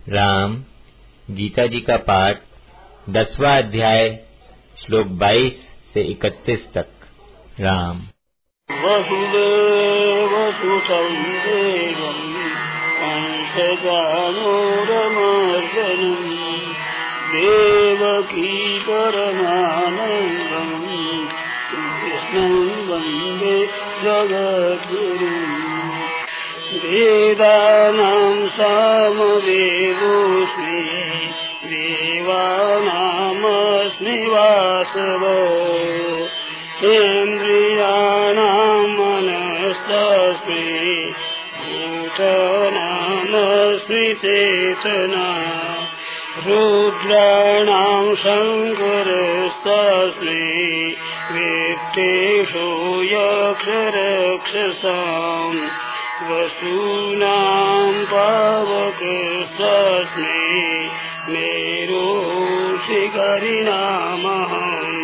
राम गीता जी का पाठ 10वां अध्याय श्लोक 22 से 31 तक। राम वसुदेव सुतं देवं कंसचाणूरमर्दनं देवकी परमानन्दं कृष्णं वन्दे जगद्गुरुम्। वेदानां सामवेदोऽस्मि देवानामस्मि वासवः इन्द्रियाणां मनस्तस्मि भूतानामस्मि चेतना रुद्राणां शङ्करस्तस्मि वेत्तेषु यक्षरक्षसाम् वसूनां पावकस्तस्मि मेरुशिखरिणामहम्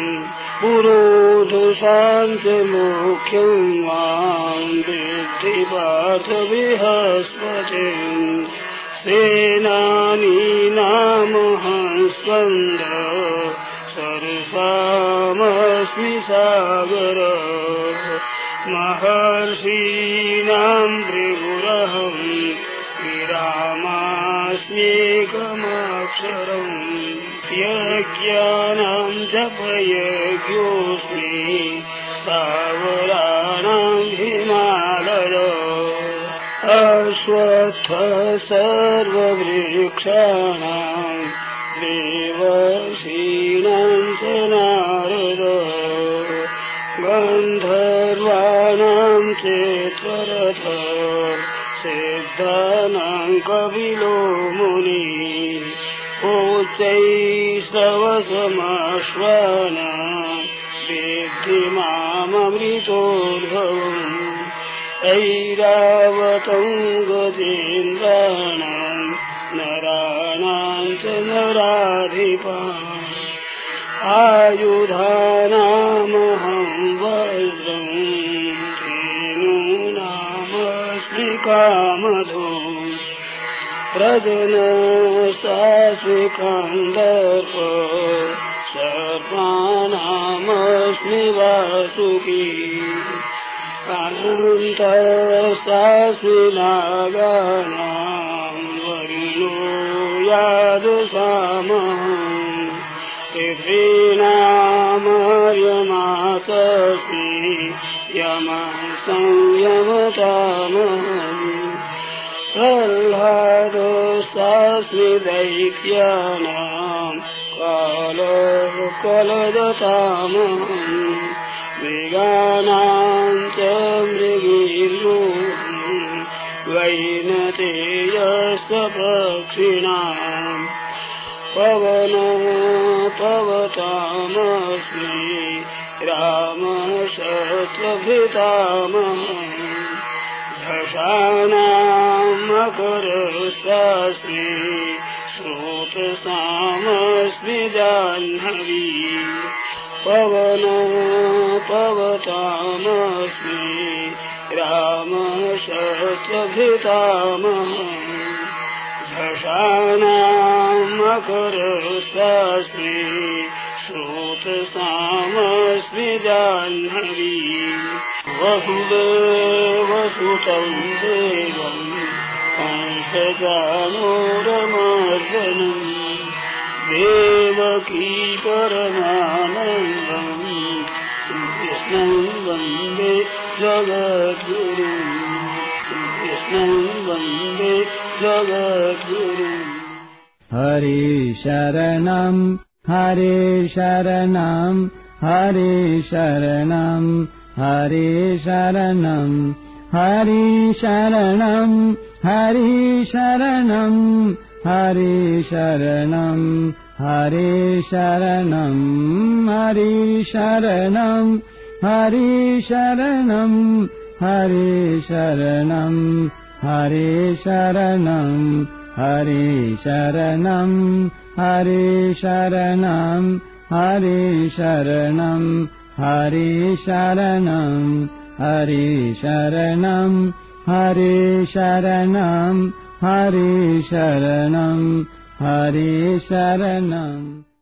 पुरोधशान्तमुख्यं मां विद्धि पार्थ बृहस्पतिम् सेनानीनामहं स्कन्दः सरसामस्मि सागरः महर्षीणां भृगुरहं विरामास्म्येकमक्षरम् यज्ञानां जपयज्ञोऽस्मि स्थावराणां हिमालयः अश्वत्थः सर्ववृक्षाणां देवर्षीणां च नारदः गन्धर्वाणां चेतरथः सिद्धानां कपिलो मुनिः उच्चैस्तवसमश्वानां विद्धि माममृतोद्भवम् ऐरावतं गजेन्द्राणां नराणां च नराधिपाः आयुधानामहं वज्रं धेनूनामस्मि कामधुक् प्रजनस्तास्मिकन्दर्प सर्पाणामस्मि वासुकी अनन्तस्तास्मि नागानां वरुणो यादसामहम् पृथ्वीनामर्यमासस्मि यमः संयमतामहम् प्रह्लादस्तास्मि दैत्यानां कालः कलदतामहम् मृगाणां च मृगीन्द्रोऽहं वैनतेयस्य पक्षिणां पवतामस्मि रामः शस्त्रभृतामहम् झषाणां मकरस्तास्मि स्रोतसामस्मि जाह्नवी पवतामस्मि रामः शस्त्रभृतामहम् झषाणां मकरस्तास्मि स्रोतसामस्मि जाह्नवी वसुदेव सुतं देवं कंसचाणूरमर्दनं देवकी परमानन्दं कृष्णं वन्दे जगद्गुरुम् कृष्णं वन्दे जगद्गुरुम्। हरे शरणं हरे शरणं हरे शरणं हरे शरणं हरे शरणं हरे शरणं हरे शरणं हरे शरणं हरे शरणं हरे शरणं हरे शरणं हरे शरणं हरे शरणं हरे शरणं हरे शरणं हरे शरणं हरे शरणं हरे शरणं Hare Sharanam, Hare Sharanam.